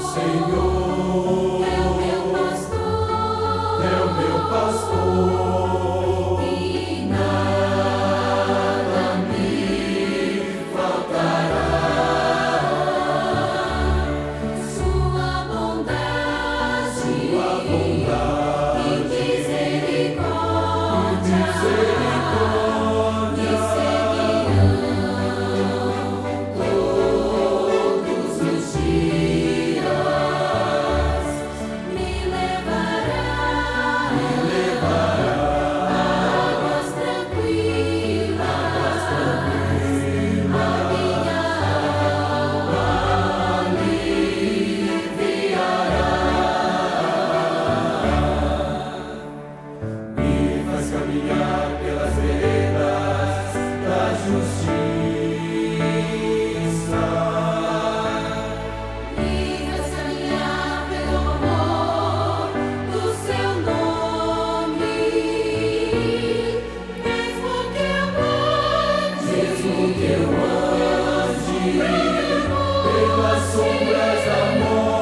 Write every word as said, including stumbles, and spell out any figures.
Senhor é o meu pastor, é o meu pastor, e nada me faltará. Sua bondade, Sua bondade e misericórdia, misericórdia me seguirão todos os dias, me levará a águas tranquilas, a minha alma me faz caminhar pelas veredas da justiça. me faz caminhar pelo amor do seu nome, mesmo que eu ande, Mesmo que eu ande pelas sombras da morte,